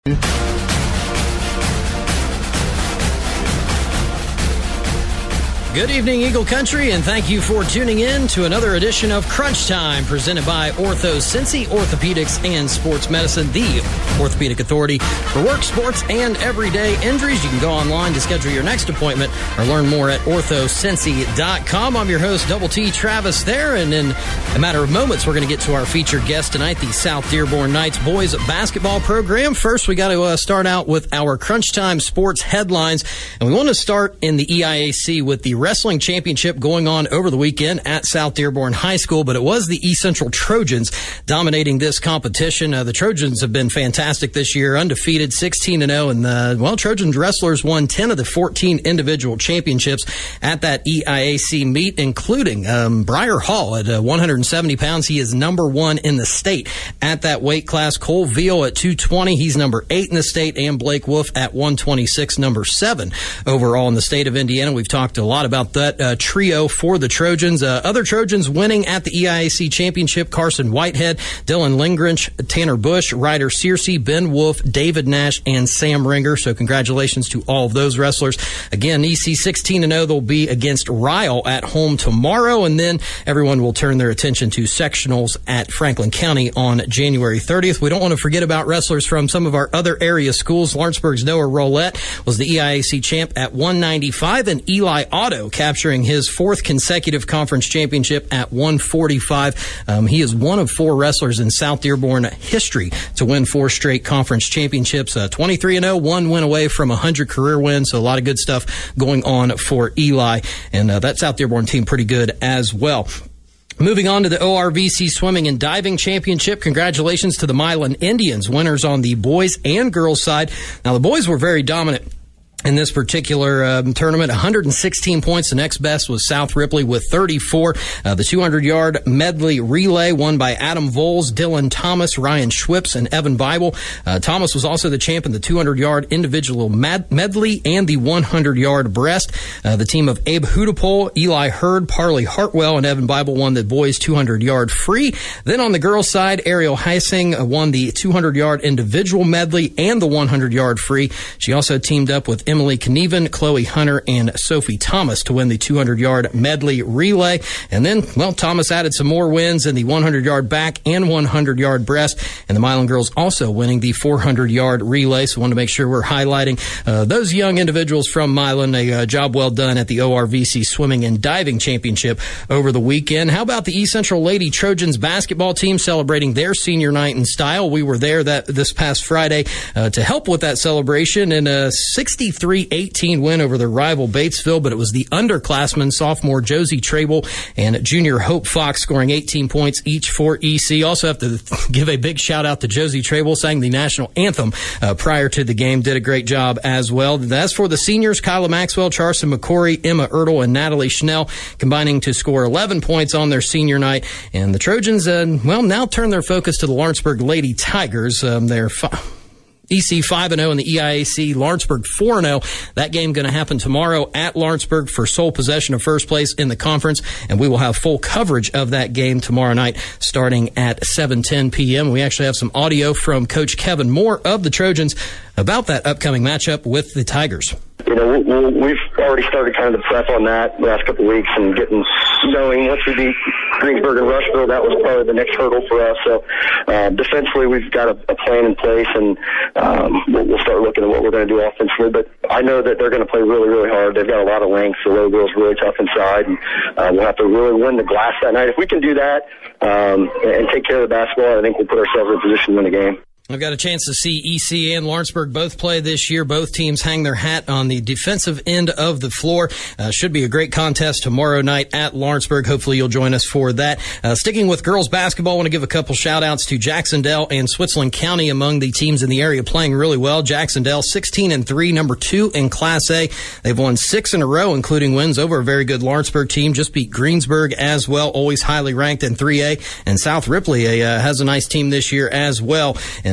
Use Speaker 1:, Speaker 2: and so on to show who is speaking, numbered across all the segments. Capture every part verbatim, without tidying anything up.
Speaker 1: Good evening, Eagle Country, and thank you for tuning in to another edition of Crunch Time, presented by OrthoCincy Orthopedics and Sports Medicine, the orthopedic authority for work, sports, and everyday injuries. You can go online to schedule your next appointment or learn more at ortho cincy dot com. I'm your host, Double T Travis there, and in a matter of moments, we're going to get to our featured guest tonight, the South Dearborn Knights boys basketball program. First, we got to uh, start out with our Crunch Time sports headlines, and we want to start in the E I A C with the wrestling championship going on over the weekend at South Dearborn High School, but it was the East Central Trojans dominating this competition. Uh, the Trojans have been fantastic this year, undefeated, sixteen and oh, and the, well, Trojans wrestlers won ten of the fourteen individual championships at that E I A C meet, including um, Briar Hall at uh, one hundred seventy pounds. He is number one in the state at that weight class. Cole Veal at two twenty, he's number eight in the state, and Blake Wolf at one twenty-six, number seven overall in the state of Indiana. We've talked a lot about that uh, trio for the Trojans. Uh, other Trojans winning at the E I A C championship: Carson Whitehead, Dylan Lingrinch, Tanner Bush, Ryder Searcy, Ben Wolf, David Nash, and Sam Ringer. So congratulations to all of those wrestlers. Again, E C sixteen and oh, they'll be against Ryle at home tomorrow, and then everyone will turn their attention to sectionals at Franklin County on January thirtieth. We don't want to forget about wrestlers from some of our other area schools. Lawrenceburg's Noah Roulette was the E I A C champ at one ninety-five, and Eli Otto capturing his fourth consecutive conference championship at one forty-five. Um, he is one of four wrestlers in South Dearborn history to win four straight conference championships. Uh, twenty-three and oh, one win away from one hundred career wins, so a lot of good stuff going on for Eli, and uh, that South Dearborn team pretty good as well. Moving on to the O R V C Swimming and Diving Championship, congratulations to the Milan Indians, winners on the boys and girls side. Now, the boys were very dominant in this particular um, tournament. one hundred sixteen points. The next best was South Ripley with thirty-four. Uh, the two hundred yard medley relay won by Adam Voles, Dylan Thomas, Ryan Schwips, and Evan Bible. Uh, Thomas was also the champ in the two hundred yard individual med- medley and the one hundred yard breast. Uh, the team of Abe Hudapole, Eli Hurd, Parley Hartwell, and Evan Bible won the boys two hundred yard free. Then on the girls' side, Ariel Heising won the two hundred yard individual medley and the one hundred yard free. She also teamed up with Emily Knieven, Chloe Hunter, and Sophie Thomas to win the two hundred yard medley relay. And then, well, Thomas added some more wins in the one hundred yard back and one hundred yard breast. And the Milan girls also winning the four hundred yard relay. So I want to make sure we're highlighting uh, those young individuals from Milan. A uh, job well done at the O R V C Swimming and Diving Championship over the weekend. How about the East Central Lady Trojans basketball team celebrating their senior night in style? We were there that this past Friday uh, to help with that celebration in a sixty-three eighteen win over their rival Batesville, but it was the underclassmen, sophomore Josie Trable and junior Hope Fox, scoring eighteen points each for E C. Also have to give a big shout out to Josie Trable, sang the national anthem uh, prior to the game, did a great job as well. As for the seniors, Kyla Maxwell, Charson McCory, Emma Ertl, and Natalie Schnell combining to score eleven points on their senior night. And the Trojans, uh, well, now turn their focus to the Lawrenceburg Lady Tigers. Um, they're fi- E C five and oh in the E I A C, Lawrenceburg four and oh. That game going to happen tomorrow at Lawrenceburg for sole possession of first place in the conference, and we will have full coverage of that game tomorrow night starting at seven ten p.m. We actually have some audio from Coach Kevin Moore of the Trojans about that upcoming matchup with the Tigers.
Speaker 2: You know, we've already started kind of the prep on that the last couple of weeks and getting knowing once we beat Greensburg and Rushville, that was probably the next hurdle for us. So uh, defensively, we've got a, a plan in place, and um, we'll, we'll start looking at what we're going to do offensively. But I know that they're going to play really, really hard. They've got a lot of length. The low girl's really tough inside, and uh, we'll have to really win the glass that night. If we can do that um, and take care of the basketball, I think we'll put ourselves in a position to win the game.
Speaker 1: I've got a chance to see E C and Lawrenceburg both play this year. Both teams hang their hat on the defensive end of the floor. Uh, should be a great contest tomorrow night at Lawrenceburg. Hopefully you'll join us for that. Uh, sticking with girls basketball, I want to give a couple shout-outs to Jacksonville and Switzerland County among the teams in the area playing really well. Jacksonville sixteen and three, number two in Class A. They've won six in a row, including wins over a very good Lawrenceburg team. Just beat Greensburg as well, always highly ranked in three A. And South Ripley uh, has a nice team this year as well. And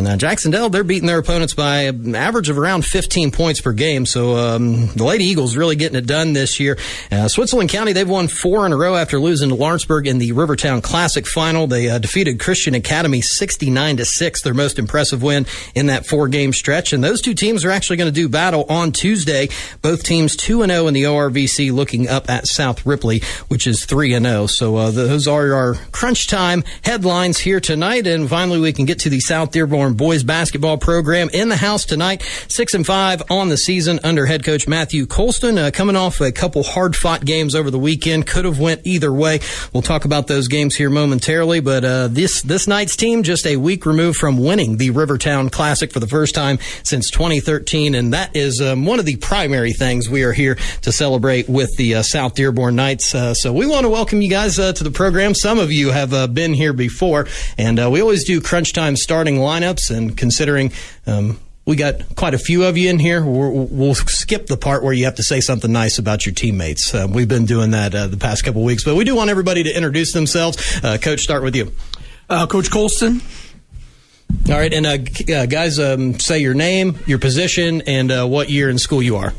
Speaker 1: uh, Jacksonville, they're beating their opponents by an average of around fifteen points per game. So um, the Lady Eagles really getting it done this year. Uh, Switzerland County, they've won four in a row after losing to Lawrenceburg in the Rivertown Classic final. They uh, defeated Christian Academy sixty-nine to six, their most impressive win in that four-game stretch. And those two teams are actually going to do battle on Tuesday. Both teams two and oh in the O R V C, looking up at South Ripley, which is three and oh. So uh, those are our crunch time headlines here tonight. And finally, we can get to the South Dearborn boys basketball program in the house tonight. Six and five on the season under head coach Matthew Colston, uh, coming off a couple hard-fought games over the weekend. Could have went either way. We'll talk about those games here momentarily. But uh, this this night's team just a week removed from winning the Rivertown Classic for the first time since twenty thirteen, and that is um, one of the primary things we are here to celebrate with the uh, South Dearborn Knights. Uh, so we want to welcome you guys uh, to the program. Some of you have uh, been here before, and uh, we always do crunch time starting lineups, and considering um, we got quite a few of you in here, we're, we'll skip the part where you have to say something nice about your teammates. Uh, we've been doing that uh, the past couple weeks, but we do want everybody to introduce themselves. Uh, Coach, start with you.
Speaker 3: Uh, Coach Colston.
Speaker 1: All right, and uh, uh, guys, um, say your name, your position, and uh, what year in school you are.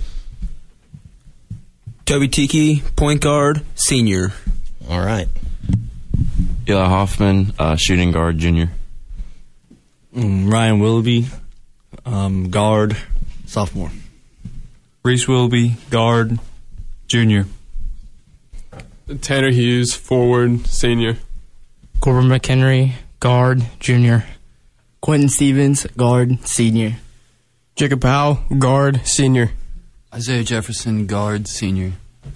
Speaker 4: Toby Tiki, point guard, senior.
Speaker 1: All right.
Speaker 5: Eli Hoffman, uh, shooting guard, junior.
Speaker 6: Mm, Ryan Willoughby, um, guard, sophomore.
Speaker 7: Reese Willoughby, guard, junior.
Speaker 8: Tanner Hughes, forward, senior.
Speaker 9: Corbin McHenry, guard, junior.
Speaker 10: Quentin Stevens, guard, senior.
Speaker 11: Jacob Powell, guard, senior.
Speaker 12: Isaiah Jefferson, guard, senior.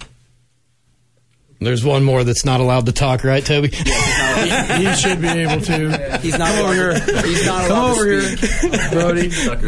Speaker 1: There's one more that's not allowed to talk, right, Toby?
Speaker 3: Yeah, he, he should be able to.
Speaker 4: He's not
Speaker 3: Come over here.
Speaker 4: He's not
Speaker 3: Come
Speaker 4: allowed
Speaker 3: over
Speaker 4: to speak.
Speaker 3: here, Brody.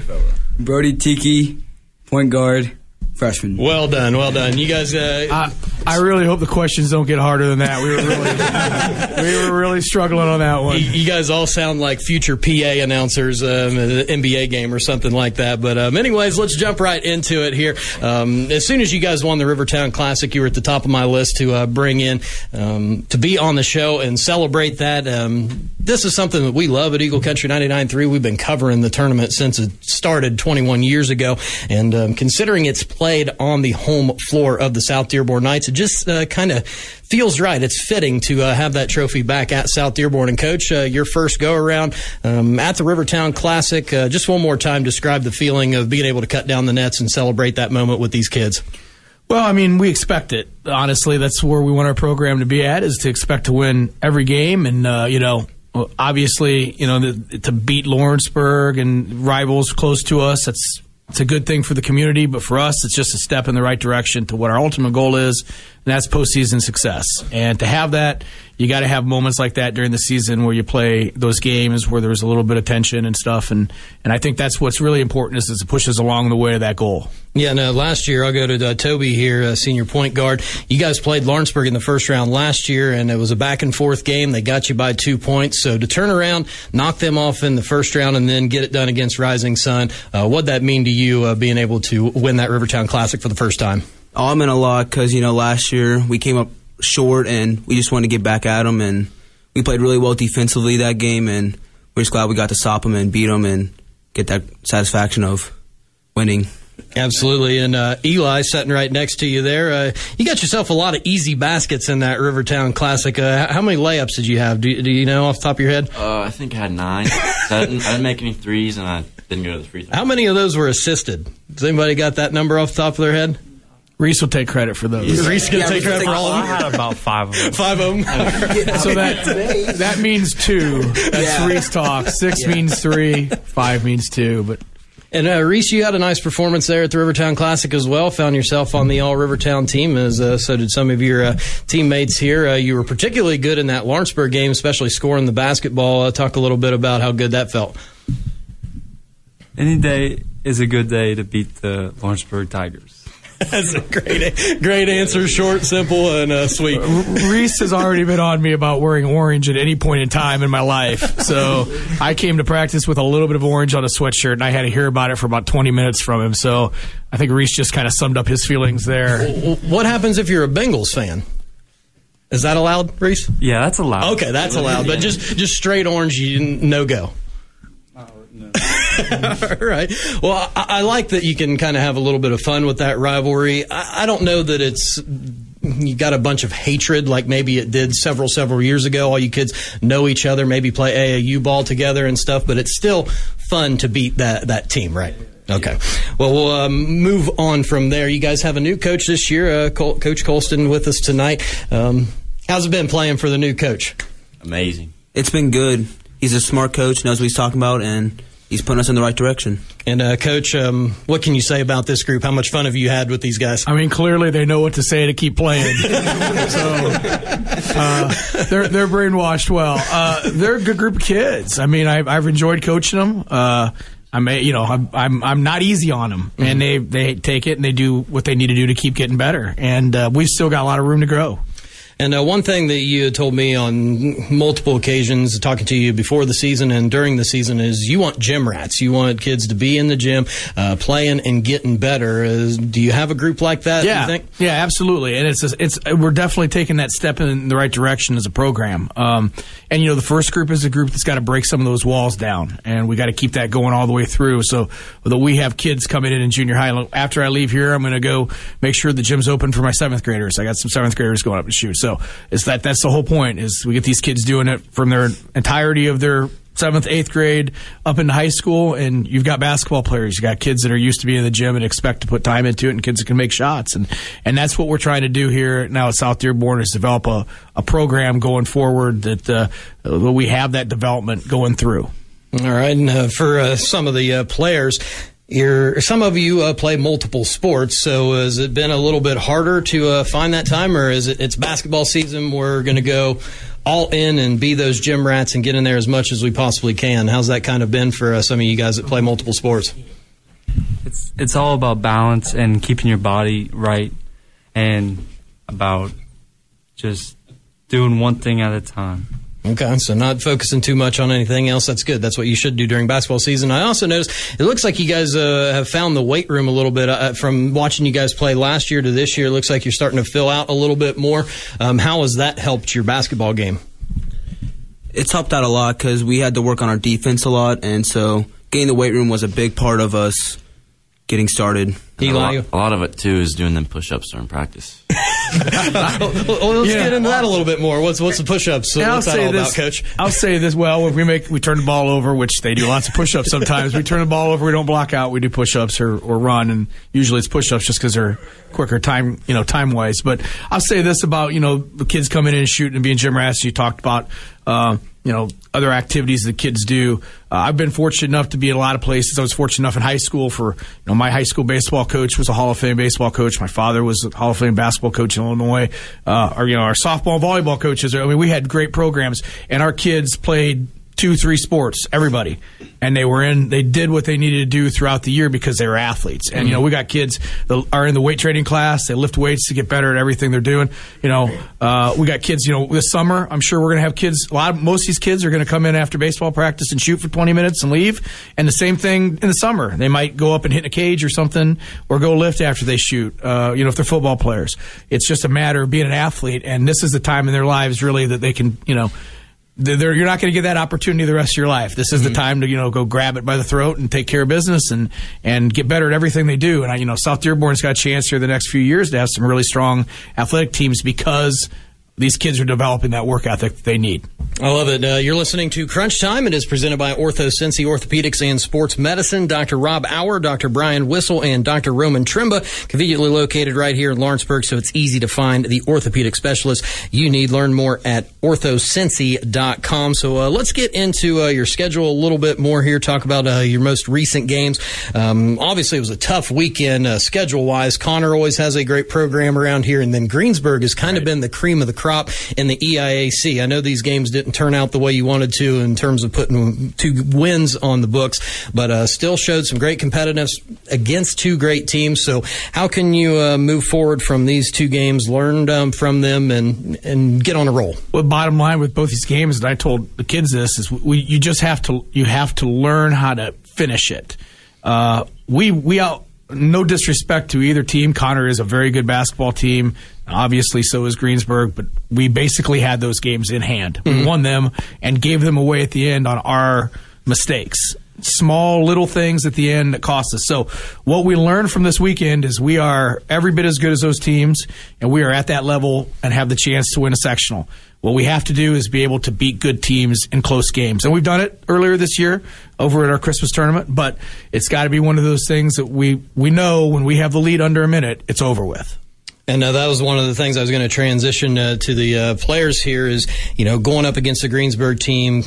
Speaker 4: Brody Tiki, point guard, freshman.
Speaker 1: Well done, well done. You guys... Uh,
Speaker 3: I, I really hope the questions don't get harder than that. We were really, we were really struggling on that one.
Speaker 1: You, you guys all sound like future P A announcers um, at an N B A game or something like that. But um, anyways, let's jump right into it here. Um, as soon as you guys won the Rivertown Classic, you were at the top of my list to uh, bring in um, to be on the show and celebrate that. Um, this is something that we love at Eagle Country ninety-nine point three. We've been covering the tournament since it started twenty-one years ago. And um, considering it's played on the home floor of the South Dearborn Knights, it just uh, kind of feels right. It's fitting to uh, have that trophy back at South Dearborn. And, Coach, uh, your first go-around um, at the Rivertown Classic, uh, just one more time, describe the feeling of being able to cut down the nets and celebrate that moment with these kids.
Speaker 3: Well, I mean, we expect it. Honestly, that's where we want our program to be at, is to expect to win every game. And, uh, you know, obviously, you know, the, to beat Lawrenceburg and rivals close to us, that's it's a good thing for the community, but for us, it's just a step in the right direction to what our ultimate goal is, and that's postseason success. And to have that, you got to have moments like that during the season where you play those games where there's a little bit of tension and stuff. And, and I think that's what's really important, is, is to push us along the way to that goal.
Speaker 1: Yeah, no, last year, I'll go to uh, Toby here, uh, senior point guard. You guys played Lawrenceburg in the first round last year, and it was a back-and-forth game. They got you by two points. So to turn around, knock them off in the first round, and then get it done against Rising Sun, uh, what'd that mean to you, uh, being able to win that Rivertown Classic for the first time?
Speaker 4: Oh, it meant a lot because, you know, last year we came up short, and we just wanted to get back at them, and we played really well defensively that game, and we're just glad we got to stop them and beat them and get that satisfaction of winning.
Speaker 1: Absolutely. And uh, Eli, sitting right next to you there, uh, you got yourself a lot of easy baskets in that Rivertown Classic. Uh, how many layups did you have? Do, do you know off the top of your head?
Speaker 5: Uh, I think I had nine. I, didn't, I didn't make any threes, and I didn't go to the free throw.
Speaker 1: How many of those were assisted? Does anybody got that number off the top of their head?
Speaker 3: Reese will take credit for those.
Speaker 1: Yeah. Reese can
Speaker 4: yeah,
Speaker 1: take credit for all of them?
Speaker 7: I had about five of them.
Speaker 1: Five of them?
Speaker 3: So that that means two. That's
Speaker 4: yeah.
Speaker 3: Reese talk. Six yeah. means three. Five means two. But
Speaker 1: And uh, Reese, you had a nice performance there at the Rivertown Classic as well. Found yourself on the All Rivertown team, as uh, so did some of your uh, teammates here. Uh, you were particularly good in that Lawrenceburg game, especially scoring the basketball. Uh, talk a little bit about how good that felt.
Speaker 7: Any day is a good day to beat the Lawrenceburg Tigers.
Speaker 1: That's a great, great answer. Short, simple, and uh, sweet.
Speaker 3: Reese has already been on me about wearing orange at any point in time in my life. So I came to practice with a little bit of orange on a sweatshirt, and I had to hear about it for about twenty minutes from him. So I think Reese just kind of summed up his feelings there.
Speaker 1: What happens if you're a Bengals fan? Is that allowed, Reese?
Speaker 7: Yeah, that's allowed.
Speaker 1: Okay, that's allowed. But just, just straight orange, you no go.
Speaker 7: Oh, no.
Speaker 1: All right. Well, I, I like that you can kind of have a little bit of fun with that rivalry. I, I don't know that it's you got a bunch of hatred like maybe it did several, several years ago. All you kids know each other, maybe play A A U ball together and stuff, but it's still fun to beat that, that team, right? Okay. Well, we'll um, move on from there. You guys have a new coach this year, uh, Col- Coach Colston with us tonight. Um, how's it been playing for the new coach?
Speaker 5: Amazing.
Speaker 4: It's been good. He's a smart coach, knows what he's talking about, and he's putting us in the right direction. And, uh, Coach, um, what can you say about this group? How much fun have you had with these guys?
Speaker 3: I mean, clearly they know what to say to keep playing. so uh, they're they're brainwashed well. Uh, they're a good group of kids. I mean, I've, I've enjoyed coaching them. Uh, I'm, you know, I'm, I'm I'm not easy on them, mm-hmm. and they they take it and they do what they need to do to keep getting better. And uh, we've still got a lot of room to grow.
Speaker 1: And uh, one thing that you had told me on multiple occasions, talking to you before the season and during the season, is you want gym rats. You want kids to be in the gym, uh, playing and getting better. Is, do you have a group like that?
Speaker 3: Yeah,
Speaker 1: you think?
Speaker 3: yeah, absolutely. And it's it's we're definitely taking that step in the right direction as a program. Um, and you know, the first group is a group that's got to break some of those walls down, and we got to keep that going all the way through. So that we have kids coming in in junior high. After I leave here, I'm going to go make sure the gym's open for my seventh graders. I got some seventh graders going up and shoot. So it's that that's the whole point, is we get these kids doing it from their entirety of their seventh, eighth grade up into high school, and you've got basketball players. You got kids that are used to being in the gym and expect to put time into it, and kids that can make shots. And and that's what we're trying to do here now at South Dearborn, is develop a, a program going forward that uh, we have that development going through.
Speaker 1: All right. And uh, for uh, some of the uh, players, You're, some of you uh, play multiple sports, so has it been a little bit harder to uh, find that time, or is it it's basketball season, we're going to go all in and be those gym rats and get in there as much as we possibly can? How's that kind of been for uh, some of you guys that play multiple sports?
Speaker 7: It's it's all about balance and keeping your body right, and about just doing one thing at a time.
Speaker 1: Okay, so not focusing too much on anything else. That's good. That's what you should do during basketball season. I also noticed it looks like you guys uh, have found the weight room a little bit. Uh, from watching you guys play last year to this year, it looks like you're starting to fill out a little bit more. Um, how has that helped your basketball game?
Speaker 4: It's helped out a lot because we had to work on our defense a lot, and so getting the weight room was a big part of us getting started.
Speaker 5: A lot, a lot of it, too, is doing them push-ups during practice.
Speaker 1: well, well, let's yeah. get into that a little bit more. What's what's the push-ups? So what's that all
Speaker 3: this,
Speaker 1: about, Coach?
Speaker 3: I'll say this. Well, if we make we turn the ball over, which they do lots of push-ups sometimes. We turn the ball over. We don't block out. We do push-ups or, or run, and usually it's push-ups just because they're quicker time, you know, time-wise. But I'll say this about, you know, the kids coming in and shooting and being gym rats. You talked about, uh, you know, other activities that kids do. Uh, I've been fortunate enough to be in a lot of places. I was fortunate enough in high school for, you know, my high school baseball coach was a Hall of Fame baseball coach. My father was a Hall of Fame basketball coach in Illinois. Uh, our, you know, our softball and volleyball coaches. I mean, we had great programs, and our kids played two, three sports, everybody. And they were in, they did what they needed to do throughout the year because they were athletes. And, you know, we got kids that are in the weight training class. They lift weights to get better at everything they're doing. You know, uh, we got kids, you know, this summer, I'm sure we're going to have kids, a lot of, most of these kids are going to come in after baseball practice and shoot for twenty minutes and leave. And the same thing in the summer. They might go up and hit in a cage or something, or go lift after they shoot, uh, you know, if they're football players. It's just a matter of being an athlete. And this is the time in their lives, really, that they can, you know, They're, you're not going to get that opportunity the rest of your life. This is mm-hmm. the time to, you know, go grab it by the throat and take care of business and, and get better at everything they do. And, I, you know, South Dearborn's got a chance here the next few years to have some really strong athletic teams because these kids are developing that work ethic that they need.
Speaker 1: I love it. Uh, you're listening to Crunch Time. It is presented by Ortho Cincy Orthopedics and Sports Medicine. Doctor Rob Auer, Doctor Brian Whistle, and Doctor Roman Trimba, conveniently located right here in Lawrenceburg, so it's easy to find the orthopedic specialist you need. Learn more at ortho cincy dot com. So uh, let's get into uh, your schedule a little bit more here, talk about uh, your most recent games. Um, obviously, it was a tough weekend uh, schedule-wise. Connor always has a great program around here, and then Greensburg has kind right. of been the cream of the crop in the E I A C. I know these games didn't turn out the way you wanted to in terms of putting two wins on the books, but uh, still showed some great competitiveness against two great teams. So how can you uh, move forward from these two games, learn um, from them, and and get on a roll?
Speaker 3: Well, bottom line with both these games, and I told the kids this, is we you just have to you have to learn how to finish it. Uh, we we out. No disrespect to either team. Connor is a very good basketball team. Obviously, so is Greensburg. But we basically had those games in hand. Mm-hmm. We won them and gave them away at the end on our mistakes. small little things at the end that cost us. So what we learned from this weekend is we are every bit as good as those teams, and we are at that level and have the chance to win a sectional. What we have to do is be able to beat good teams in close games. And we've done it earlier this year over at our Christmas tournament, but it's got to be one of those things that we, we know when we have the lead under a minute, it's over with.
Speaker 1: And uh, that was one of the things I was going to transition uh, to the uh, players here is, you know, going up against the Greensburg team,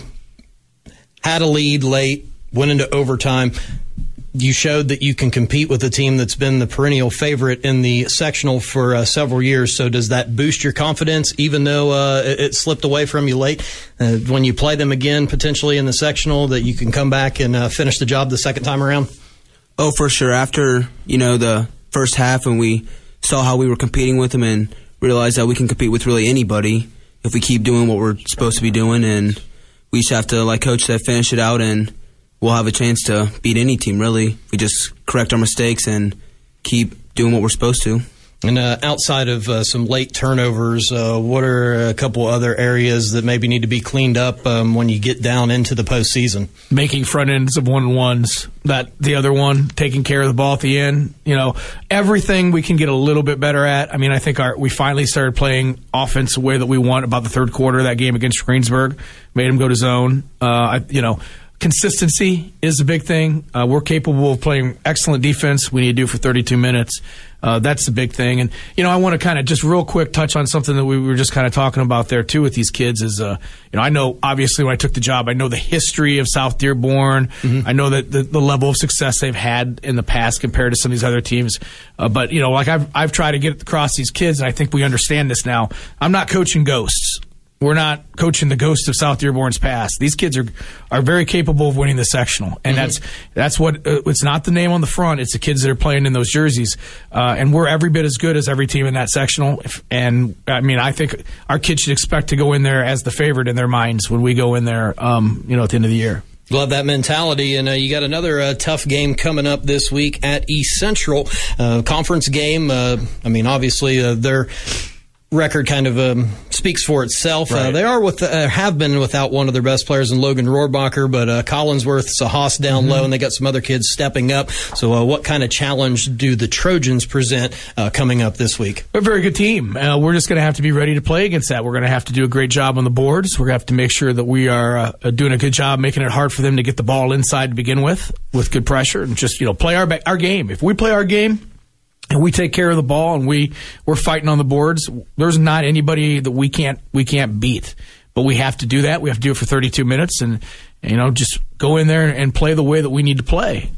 Speaker 1: had a lead late, went into overtime. You showed that you can compete with a team that's been the perennial favorite in the sectional for uh, several years. So does that boost your confidence, even though uh, it, it slipped away from you late? Uh, when you play them again, potentially in the sectional, that you can come back and uh, finish the job the second time around?
Speaker 4: Oh, for sure. After, you know, the first half and we saw how we were competing with them and realized that we can compete with really anybody if we keep doing what we're supposed to be doing. And we just have to, like Coach said, finish it out, and we'll have a chance to beat any team, really. We just correct our mistakes and keep doing what we're supposed to.
Speaker 1: And uh, outside of uh, some late turnovers, uh, what are a couple other areas that maybe need to be cleaned up um, when you get down into the postseason?
Speaker 3: Making front ends of one-on-ones. That the other one, taking care of the ball at the end. You know, everything we can get a little bit better at. I mean, I think our we finally started playing offense the way that we want about the third quarter of that game against Greensburg. Made them go to zone. Uh, I, you know, consistency is a big thing. Uh, we're capable of playing excellent defense. We need to do for thirty-two minutes. Uh, that's the big thing. And, you know, I want to kind of just real quick touch on something that we were just kind of talking about there, too, with these kids is, uh, you know, I know, obviously, when I took the job, I know the history of South Dearborn. Mm-hmm. I know that the, the level of success they've had in the past compared to some of these other teams. Uh, but, you know, like I've, I've tried to get across these kids, and I think we understand this now. I'm not coaching ghosts. We're not coaching the ghost of South Dearborn's past. These kids are are very capable of winning the sectional, and mm-hmm. that's that's what uh, it's not the name on the front. It's the kids that are playing in those jerseys, uh, and we're every bit as good as every team in that sectional. If, and I mean, I think our kids should expect to go in there as the favorite in their minds when we go in there, um, you know, at the end of the year.
Speaker 1: Love that mentality, and uh, you got another uh, tough game coming up this week at East Central, uh, conference game. Uh, I mean, obviously uh, they're. Record kind of um, speaks for itself. Right. Uh, they are with uh, have been without one of their best players in Logan Rohrbacher, but uh, Collinsworth, Sahas down mm-hmm. low, and they got some other kids stepping up. So uh, what kind of challenge do the Trojans present uh, coming up this week?
Speaker 3: They're a very good team. Uh, we're just going to have to be ready to play against that. We're going to have to do a great job on the boards. We're going to have to make sure that we are uh, doing a good job making it hard for them to get the ball inside to begin with, with good pressure, and just, you know, play our our game. If we play our game, and we take care of the ball, and we we're fighting on the boards, there's not anybody that we can't we can't beat. But we have to do that. We have to do it for thirty-two minutes, and you know, just go in there and play the way that we need to play.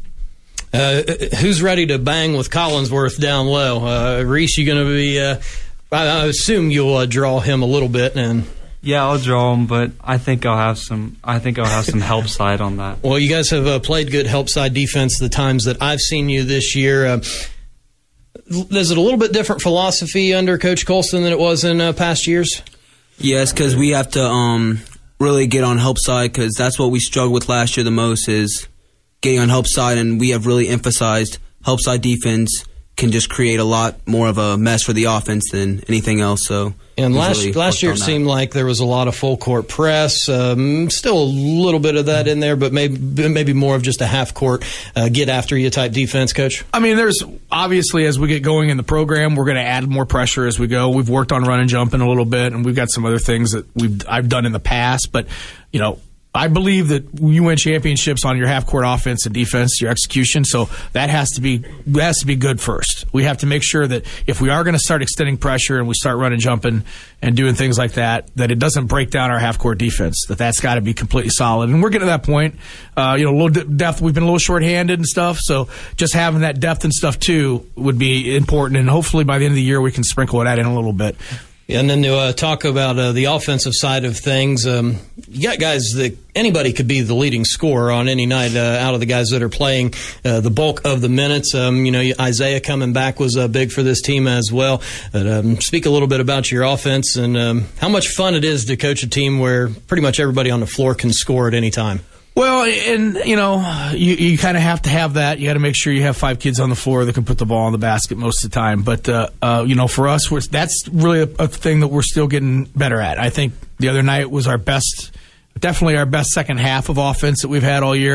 Speaker 1: Uh, who's ready to bang with Collinsworth down low? Uh, Reese, you going to be? Uh, I, I assume you'll uh, draw him a little bit, and.
Speaker 7: Yeah, I'll draw him, but I think I'll have some. I think I'll have some help side on that.
Speaker 1: Well, you guys have uh, played good help side defense the times that I've seen you this year. Uh, Is it a little bit different philosophy under Coach Colston than it was in uh, past years?
Speaker 4: Yes, because we have to um, really get on help side, because that's what we struggled with last year the most, is getting on help side, and we have really emphasized help side defense can just create a lot more of a mess for the offense than anything else. So
Speaker 1: and last really last year it seemed like there was a lot of full court press, um, still a little bit of that in there, but maybe maybe more of just a half court uh, get after you type defense, Coach.
Speaker 3: I mean, there's obviously as we get going in the program, we're going to add more pressure as we go. We've worked on run and jumping a little bit, and we've got some other things that we've I've done in the past, but you know. I believe that you win championships on your half-court offense and defense, your execution. So that has to be that has to be good first. We have to make sure that if we are going to start extending pressure and we start running, jumping, and doing things like that, that it doesn't break down our half-court defense. That that's got to be completely solid. And we're getting to that point. Uh, you know, a little depth. We've been a little short-handed and stuff. So just having that depth and stuff too would be important. And hopefully by the end of the year we can sprinkle that in a little bit.
Speaker 1: And then to uh, talk about uh, the offensive side of things, um, you got guys that anybody could be the leading scorer on any night uh, out of the guys that are playing uh, the bulk of the minutes. Um, you know, Isaiah coming back was uh, big for this team as well. But, um, speak a little bit about your offense and um, how much fun it is to coach a team where pretty much everybody on the floor can score at any time.
Speaker 3: Well, and, you know, you, you kind of have to have that. You got to make sure you have five kids on the floor that can put the ball in the basket most of the time. But, uh, uh, you know, for us, we're, that's really a, a thing that we're still getting better at. I think the other night was our best, definitely our best second half of offense that we've had all year.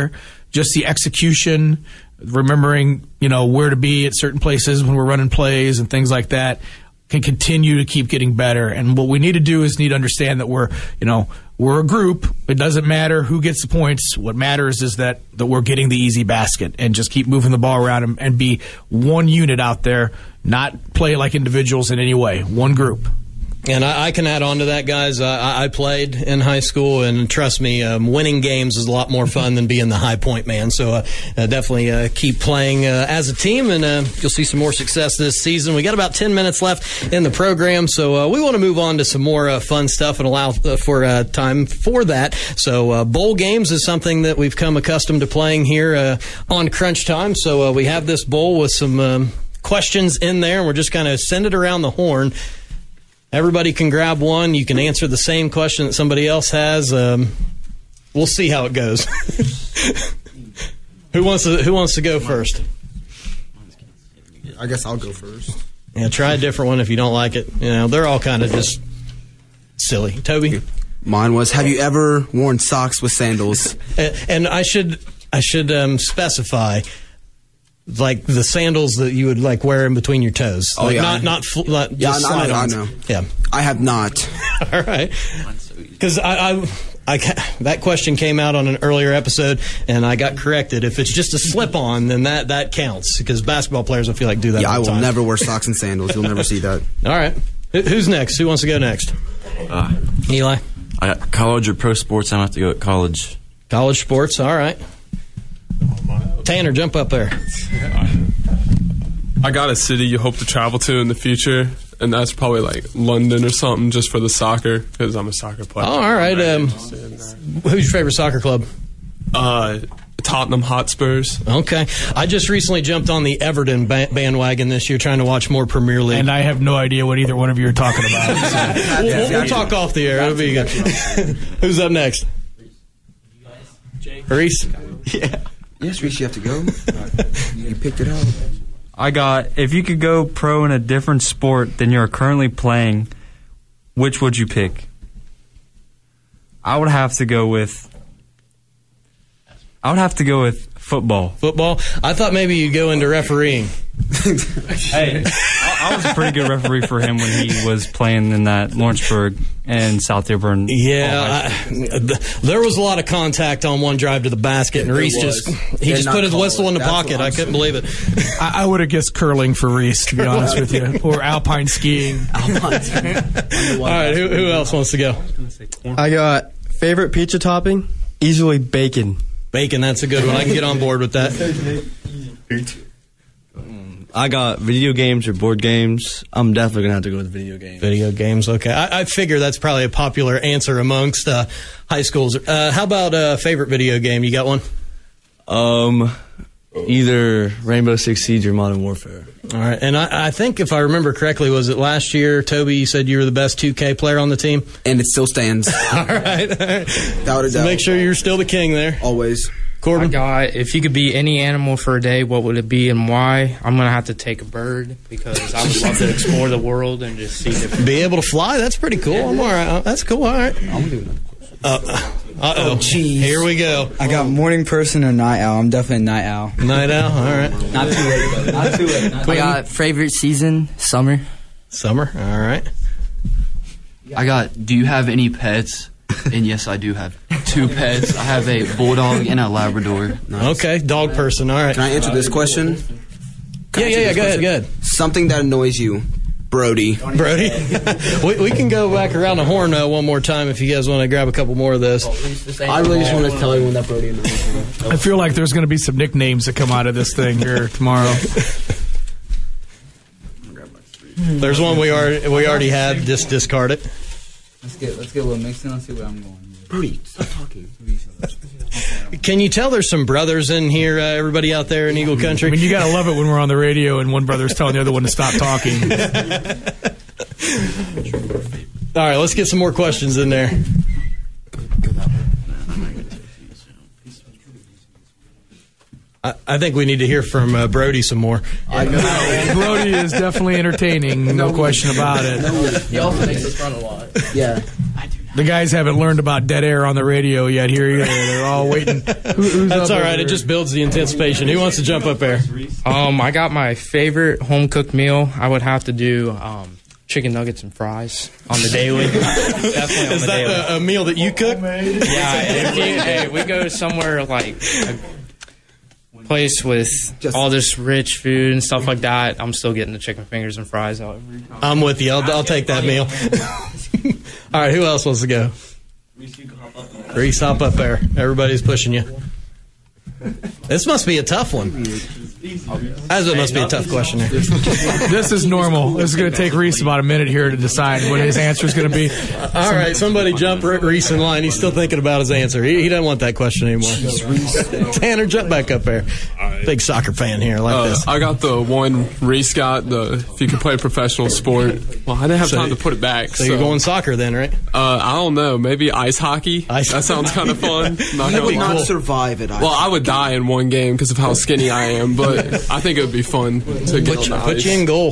Speaker 3: just the execution, remembering, you know, where to be at certain places when we're running plays and things like that, can continue to keep getting better. And what we need to do is need to understand that we're, you know, we're a group. It doesn't matter who gets the points. What matters is that, that we're getting the easy basket and just keep moving the ball around and, and be one unit out there, not play like individuals in any way. One group.
Speaker 1: And I, I can add on to that, guys. Uh, I, I played in high school, and trust me, um, winning games is a lot more fun than being the high point man. So uh, uh, definitely uh, keep playing uh, as a team, and uh, you'll see some more success this season. We got about ten minutes left in the program, so uh, we want to move on to some more uh, fun stuff and allow uh, for uh, time for that. So uh, bowl games is something that we've come accustomed to playing here uh, on Crunch Time. So uh, we have this bowl with some um, questions in there, and we're just kind of send it around the horn. Everybody can grab one. You can answer the same question that somebody else has. Um, we'll see how it goes. Who wants to Who wants to go first?
Speaker 13: I guess I'll go first.
Speaker 1: Yeah, try a different one if you don't like it. You know, they're all kind of just silly. Toby?
Speaker 4: Mine was, have you ever worn socks with sandals?
Speaker 1: And, and I should I should um, specify. Like the sandals that you would like wear in between your toes.
Speaker 4: Oh,
Speaker 1: like
Speaker 4: yeah.
Speaker 1: Not, not, fl- not
Speaker 4: yeah,
Speaker 1: just
Speaker 4: I know,
Speaker 1: slide-ons.
Speaker 4: I know.
Speaker 1: Yeah.
Speaker 4: I have not.
Speaker 1: All right. Because I, I, I, that question came out on an earlier episode, and I got corrected. If it's just a slip-on, then that, that counts. Because basketball players, I feel like, do that
Speaker 4: Yeah,
Speaker 1: all
Speaker 4: I
Speaker 1: the
Speaker 4: will
Speaker 1: time.
Speaker 4: never wear socks and sandals. You'll never see that.
Speaker 1: All right. Who's next? Who wants to go next?
Speaker 5: Uh,
Speaker 1: Eli?
Speaker 5: I got college or pro sports. I'm going to have to go at college.
Speaker 1: College sports. All right. Tanner, jump up there.
Speaker 8: I got a city you hope to travel to in the future, and that's probably like London or something, just for the soccer, because I'm a soccer player.
Speaker 1: Oh, all right. Um, who's your favorite soccer club?
Speaker 8: Uh, Tottenham Hotspurs.
Speaker 1: Okay. I just recently jumped on the Everton ba- bandwagon this year, trying to watch more Premier League.
Speaker 3: And I have no idea what either one of you are talking about. So.
Speaker 1: we'll, we'll, we'll talk off the air. It'll be good. Who's up next? Reese?
Speaker 4: Yeah. Yes, Reese, you have to go. You picked it out.
Speaker 7: I got, if you could go pro in a different sport than you're currently playing, which would you pick? I would have to go with, I would have to go with football.
Speaker 1: Football? I thought maybe you'd go into refereeing.
Speaker 7: Hey, I, I was a pretty good referee for him when he was playing in that Lawrenceburg and South Dearborn.
Speaker 1: Yeah, I, th- there was a lot of contact on one drive to the basket, and
Speaker 4: There
Speaker 1: Reese
Speaker 4: was.
Speaker 1: just he
Speaker 4: Did
Speaker 1: just
Speaker 4: not
Speaker 1: put his
Speaker 4: call
Speaker 1: whistle
Speaker 4: it.
Speaker 1: in the
Speaker 4: That's
Speaker 1: pocket.
Speaker 4: what
Speaker 1: I
Speaker 4: I'm
Speaker 1: couldn't
Speaker 4: saying.
Speaker 1: believe it.
Speaker 3: I, I would have guessed curling for Reese, to be honest with you, or alpine skiing.
Speaker 4: Alpine skiing.
Speaker 1: All right, who, who else wants to go?
Speaker 11: I got favorite pizza topping, easily bacon.
Speaker 1: Bacon, that's a good one. I can get on board with that.
Speaker 6: I got video games or board games. I'm definitely going to have to go with video games.
Speaker 1: Video games, okay. I, I figure that's probably a popular answer amongst uh, high schools. Uh, how about a uh, favorite video game? You got one?
Speaker 6: Um, either Rainbow Six Siege or Modern Warfare.
Speaker 1: All right, and I, I think if I remember correctly, was it last year, Toby, you said you were the best two K player on the team?
Speaker 4: And it still stands.
Speaker 1: All right.
Speaker 4: Without a
Speaker 1: So
Speaker 4: doubt.
Speaker 1: make sure you're still the king there.
Speaker 4: Always.
Speaker 1: Corbin?
Speaker 9: I got, if you could be any animal for a day, what would it be and why? I'm going to have to take a bird because I would love to explore the world and just see different.
Speaker 1: Be able to fly? That's pretty cool. I'm all right. That's cool. All right.
Speaker 4: I'm going to do another question.
Speaker 1: Uh, uh-oh.
Speaker 13: Oh, jeez.
Speaker 1: Here we go.
Speaker 13: I got morning person or night owl. I'm definitely a night owl.
Speaker 1: Night owl? All right.
Speaker 13: Not too late, though. Not too late. Not
Speaker 10: I got favorite season, summer.
Speaker 1: Summer? All right.
Speaker 12: I got, do you have any pets? And yes, I do have two pets. I have a bulldog and a Labrador.
Speaker 4: Nice.
Speaker 1: Okay, dog person. All right.
Speaker 4: Can I answer this question? Can
Speaker 1: Yeah,
Speaker 4: I
Speaker 1: yeah,
Speaker 4: answer
Speaker 1: yeah.
Speaker 4: this
Speaker 1: Go ahead,
Speaker 4: question?
Speaker 1: go ahead.
Speaker 4: Something that annoys you, Brody.
Speaker 1: Brody? we, we can go back around the horn uh, one more time if you guys want to grab a couple more of those.
Speaker 4: I really just want to tell everyone that Brody annoys me.
Speaker 3: I feel like there's going to be some nicknames that come out of this thing here tomorrow.
Speaker 1: There's one we already we already had. Just discard it.
Speaker 13: Let's get let's get a little mixed in. Let's see where I'm going.
Speaker 4: Brody, stop talking.
Speaker 1: Can you tell there's some brothers in here? Uh, everybody out there in Eagle Country.
Speaker 3: I mean, you got to love it when we're on the radio and one brother's telling the other one to stop talking.
Speaker 1: All right, let's get some more questions in there. I, I think we need to hear from uh, Brody some more.
Speaker 3: Brody is definitely entertaining, no question about it.
Speaker 10: He also makes us run a lot.
Speaker 13: Yeah.
Speaker 3: The guys haven't learned about dead air on the radio yet here either. They're all waiting. Who, who's
Speaker 1: That's
Speaker 3: up
Speaker 1: all right.
Speaker 3: over
Speaker 1: It just builds the anticipation. Who wants to jump up there?
Speaker 9: Um, I got my favorite home cooked meal. I would have to do um, chicken nuggets and fries on the daily. Definitely on
Speaker 1: Is
Speaker 9: the
Speaker 1: that
Speaker 9: daily.
Speaker 1: a, a meal that you cook?
Speaker 9: Yeah, if, you, hey, we go somewhere like a place with all this rich food and stuff like that, I'm still getting the chicken fingers and fries out every time.
Speaker 1: I'm with you. I'll, I'll take that meal. All right, who else wants to go? Reese, hop up there. Everybody's pushing you. This must be a tough one. As it must be a tough question. Here.
Speaker 3: This is normal. This is going to take Reese about a minute here to decide what his answer is going to be.
Speaker 1: All right, somebody jump Reese in line. He's still thinking about his answer. He, he doesn't want that question anymore. Tanner, jump back up there. Big soccer fan here, like
Speaker 8: Uh,
Speaker 1: this.
Speaker 8: I got the one Reese got, the if you could play a professional sport. Well, I didn't have
Speaker 1: So-
Speaker 8: time to put it back.
Speaker 1: So, you're going soccer then, right?
Speaker 8: Uh, I don't know. Maybe ice hockey.
Speaker 1: Ice-
Speaker 8: that sounds kind of fun. Not
Speaker 14: I would
Speaker 8: gonna
Speaker 14: not
Speaker 8: lie.
Speaker 14: survive it.
Speaker 8: Well, I would die in one game because of how skinny I am, but I think it would be fun to get
Speaker 1: Put,
Speaker 8: on
Speaker 1: you,
Speaker 8: the
Speaker 1: put
Speaker 8: ice.
Speaker 1: you in goal.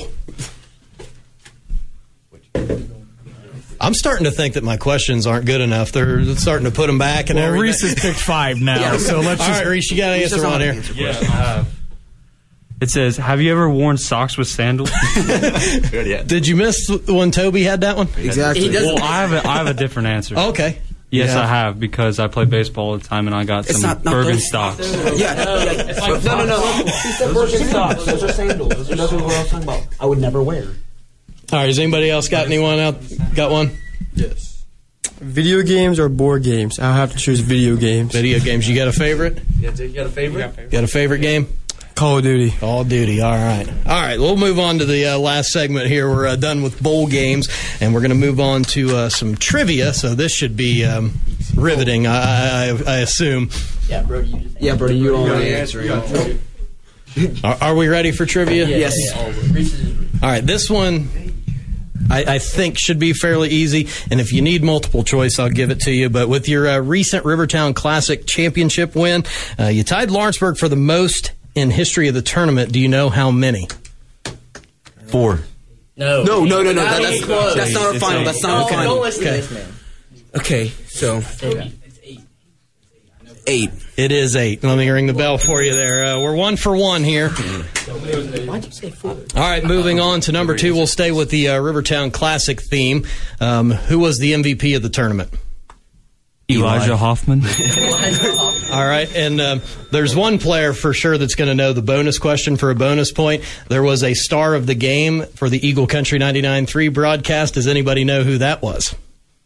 Speaker 1: I'm starting to think that my questions aren't good enough. They're starting to put them back and
Speaker 3: Well,
Speaker 1: everything.
Speaker 3: Reese has picked five now,
Speaker 1: Yeah.
Speaker 3: so let's
Speaker 1: All
Speaker 3: just.
Speaker 1: right, Reese, you got an
Speaker 14: Reese
Speaker 1: answer
Speaker 14: doesn't
Speaker 1: on
Speaker 14: have
Speaker 1: here.
Speaker 14: an answer
Speaker 7: Yeah.
Speaker 14: question.
Speaker 7: Uh, it says, "Have you ever worn socks with sandals?"
Speaker 5: Good, yeah.
Speaker 1: Did you miss when Toby had that one?
Speaker 14: Exactly.
Speaker 7: Well, I have a, I have a different answer.
Speaker 1: Okay.
Speaker 7: Yes,
Speaker 1: Yeah.
Speaker 7: I have because I play baseball all the time and I got
Speaker 14: It's
Speaker 7: some
Speaker 14: not- not
Speaker 7: Bergen
Speaker 14: those-
Speaker 7: stocks.
Speaker 14: Yeah. no, no, no. He said Birkenstocks. Socks. Those are sandals. Those are nothing what I was talking about. I would never wear.
Speaker 1: All right, has anybody else got anyone out? Got one?
Speaker 11: Yes. Video games or board games? I'll have to choose video games.
Speaker 1: Video games. You got a favorite?
Speaker 13: You got a favorite?
Speaker 1: Got a favorite game?
Speaker 11: Call of Duty.
Speaker 1: Call of Duty. All right. All right. We'll move on to the uh, last segment here. We're uh, done with bowl games, and we're going to move on to uh, some trivia. So this should be um, riveting, I, I, I assume.
Speaker 13: Yeah, bro. You just
Speaker 14: Yeah, Brody, you already answered.
Speaker 1: Are, are we ready for trivia?
Speaker 13: Yeah,
Speaker 14: Yes.
Speaker 13: yeah, always. Reese is-
Speaker 1: All right. This one, I, I think, should be fairly easy. And if you need multiple choice, I'll give it to you. But with your uh, recent Rivertown Classic championship win, uh, you tied Lawrenceburg for the most in history of the tournament. Do you know how many?
Speaker 5: Four.
Speaker 13: No.
Speaker 14: No, no, no, no. That,
Speaker 13: That
Speaker 14: that's,
Speaker 13: ain't close.
Speaker 14: that's not our final. That's not our
Speaker 13: Don't
Speaker 14: final.
Speaker 13: listen
Speaker 1: Okay.
Speaker 13: to this man.
Speaker 14: Okay, so
Speaker 13: It's eight.
Speaker 14: eight.
Speaker 1: It is eight. Let me ring the bell for you there. Uh, we're one for one here.
Speaker 13: Why'd you say four?
Speaker 1: All right, moving on to number two. We'll stay with the uh, Rivertown Classic theme. Um, who was the M V P of the tournament?
Speaker 7: Elijah
Speaker 1: Eli.
Speaker 7: Hoffman.
Speaker 1: All right, and um, there's one player for sure that's going to know the bonus question for a bonus point. There was a star of the game for the Eagle Country ninety-nine point three broadcast. Does anybody know who that was?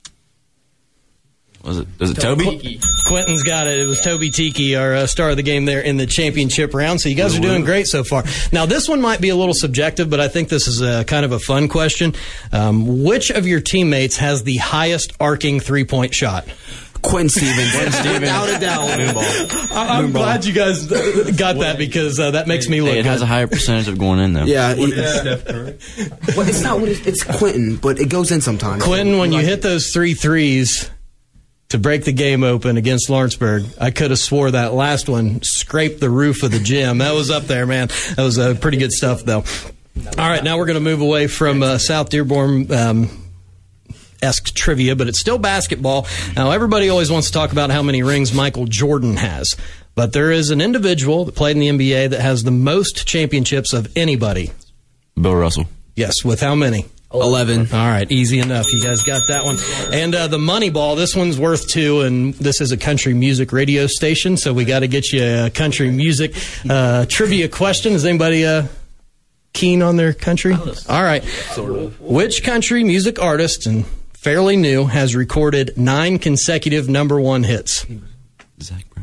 Speaker 5: Was it? Was it Toby?
Speaker 13: Tiki.
Speaker 1: Quentin's got it. It was Toby Tiki, our uh, star of the game there in the championship round. So you guys are doing great so far. Now, this one might be a little subjective, but I think this is a kind of a fun question. Um, which of your teammates has the highest arcing three-point shot?
Speaker 14: Quentin Stevens. Without a doubt.
Speaker 1: I- I'm glad you guys got that because uh, that makes me look
Speaker 5: Hey, it has
Speaker 1: good.
Speaker 5: a higher percentage of going in though.
Speaker 14: Yeah. He, well, it's not what it, it's Quentin, but it goes in sometimes.
Speaker 1: Quentin, when you hit those three threes to break the game open against Lawrenceburg, I could have swore that last one scraped the roof of the gym. That was up there, man. That was uh, pretty good stuff, though. All right, now we're going to move away from uh, South Dearborn um, esque trivia, but it's still basketball. Now, everybody always wants to talk about how many rings Michael Jordan has, but there is an individual that played in the N B A that has the most championships of anybody.
Speaker 5: Bill Russell.
Speaker 1: Yes, with how many?
Speaker 14: eleven.
Speaker 1: All right, easy enough. You guys got that one. And uh, the money ball, this one's worth two, and this is a country music radio station, so we got to get you a country music uh, trivia question. Is anybody uh, keen on their country? All right. Which country music artist, and fairly new, has recorded nine consecutive number one hits?
Speaker 5: Zach Brown.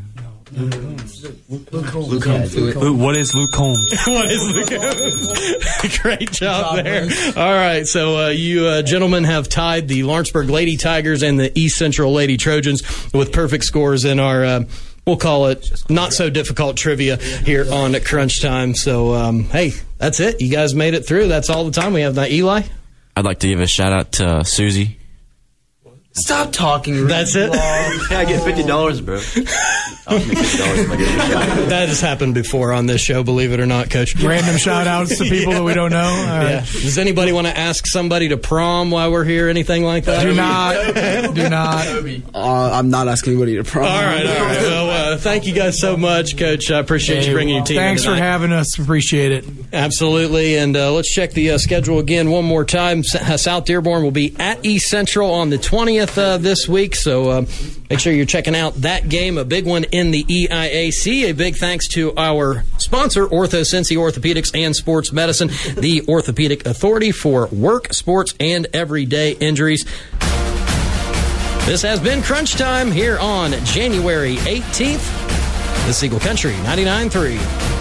Speaker 14: Luke Combs.
Speaker 7: Who- what is Luke Combs?
Speaker 1: What is the Great job there. All right, so uh, you uh, gentlemen have tied the Lawrenceburg Lady Tigers and the East Central Lady Trojans with perfect scores in our, uh, we'll call it, not so difficult trivia here on Crunch Time. So, um, hey, that's it. You guys made it through. That's all the time we have now. Eli?
Speaker 5: I'd like to give a shout out to uh, Susie.
Speaker 14: Stop talking.
Speaker 1: That's it?
Speaker 5: Yeah, I get fifty dollars, bro.
Speaker 1: That has happened before on this show, believe it or not, Coach.
Speaker 3: Random shout-outs to people that we don't know. All right.
Speaker 1: Yeah. Does anybody want to ask somebody to prom while we're here? Anything like that?
Speaker 3: Do not. Do not.
Speaker 4: Uh, I'm not asking anybody to prom.
Speaker 1: All right, all right. Well, uh, thank you guys so much, Coach. I appreciate
Speaker 3: Hey,
Speaker 1: you bringing your team
Speaker 3: Thanks
Speaker 1: in
Speaker 3: for
Speaker 1: tonight.
Speaker 3: having us. Appreciate it.
Speaker 1: Absolutely. And uh, let's check the uh, schedule again one more time. S- uh, South Dearborn will be at East Central on the twentieth uh, this week. So uh, make sure you're checking out that game, a big one in the E I A C. A big thanks to our sponsor, Ortho Cincy Orthopedics and Sports Medicine, the Orthopedic Authority for work, sports, and everyday injuries. This has been Crunch Time here on January eighteenth. This is Eagle Country ninety-nine point three.